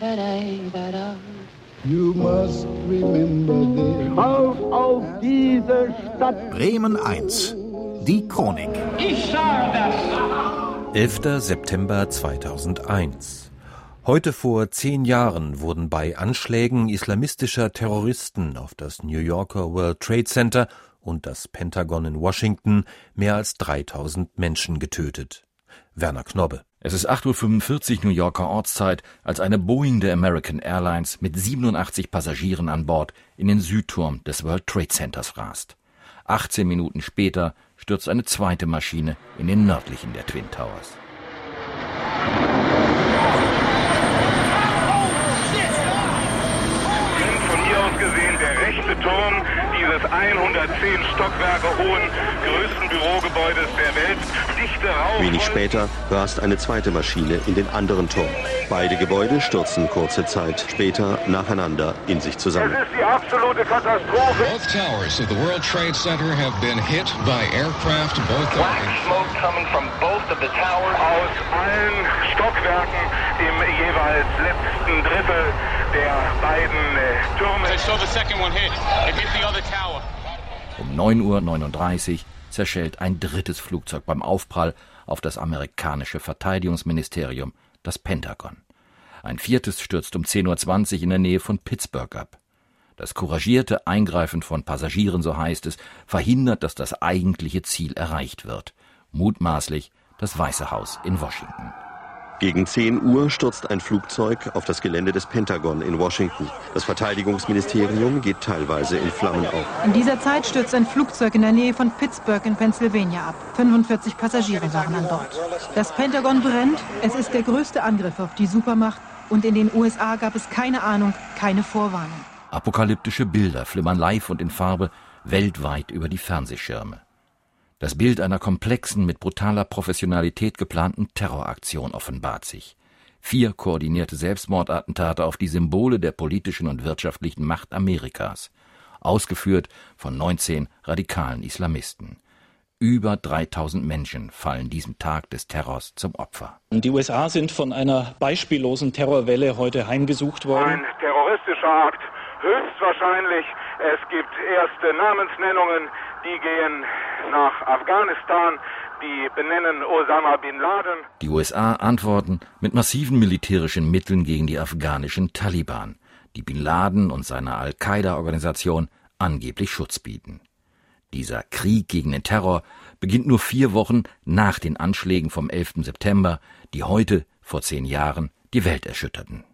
You must remember this. Auf diese Stadt. Bremen 1. Die Chronik. Ich sage das. 11. September 2001. Heute vor 10 Jahren wurden bei Anschlägen islamistischer Terroristen auf das New Yorker World Trade Center und das Pentagon in Washington mehr als 3000 Menschen getötet. Werner Knobbe. Es ist 8:45 Uhr New Yorker Ortszeit, als eine Boeing der American Airlines mit 87 Passagieren an Bord in den Südturm des World Trade Centers rast. 18 Minuten später stürzt eine zweite Maschine in den nördlichen der Twin Towers. Von hier aus gesehen der rechte Turm dieses 110 Stockwerke hohen, größten Bürogebäudes der Welt. Dichte Rauch. Wenig später rast eine zweite Maschine in den anderen Turm. Beide Gebäude stürzen kurze Zeit später nacheinander in sich zusammen. Es ist die absolute Katastrophe. Both towers of the World Trade Center have been hit by aircraft. Black smoke coming from both of the towers. Aus allen Stockwerken im jeweils letzten Drittel der beiden Türme. Um 9:39 Uhr zerschellt ein drittes Flugzeug beim Aufprall auf das amerikanische Verteidigungsministerium, das Pentagon. Ein viertes stürzt um 10:20 Uhr in der Nähe von Pittsburgh ab. Das couragierte Eingreifen von Passagieren, so heißt es, verhindert, dass das eigentliche Ziel erreicht wird. Mutmaßlich das Weiße Haus in Washington. Gegen 10 Uhr stürzt ein Flugzeug auf das Gelände des Pentagon in Washington. Das Verteidigungsministerium geht teilweise in Flammen auf. In dieser Zeit stürzt ein Flugzeug in der Nähe von Pittsburgh in Pennsylvania ab. 45 Passagiere waren an Bord. Das Pentagon brennt. Es ist der größte Angriff auf die Supermacht. Und in den USA gab es keine Ahnung, keine Vorwarnung. Apokalyptische Bilder flimmern live und in Farbe weltweit über die Fernsehschirme. Das Bild einer komplexen, mit brutaler Professionalität geplanten Terroraktion offenbart sich. 4 koordinierte Selbstmordattentate auf die Symbole der politischen und wirtschaftlichen Macht Amerikas, ausgeführt von 19 radikalen Islamisten. Über 3000 Menschen fallen diesem Tag des Terrors zum Opfer. Die USA sind von einer beispiellosen Terrorwelle heute heimgesucht worden. Ein terroristischer Akt, höchstwahrscheinlich. Es gibt erste Namensnennungen, die gehen nach Afghanistan, die benennen Osama Bin Laden. Die USA antworten mit massiven militärischen Mitteln gegen die afghanischen Taliban, die Bin Laden und seiner Al-Qaida-Organisation angeblich Schutz bieten. Dieser Krieg gegen den Terror beginnt nur 4 Wochen nach den Anschlägen vom 11. September, die heute, vor 10 Jahren, die Welt erschütterten.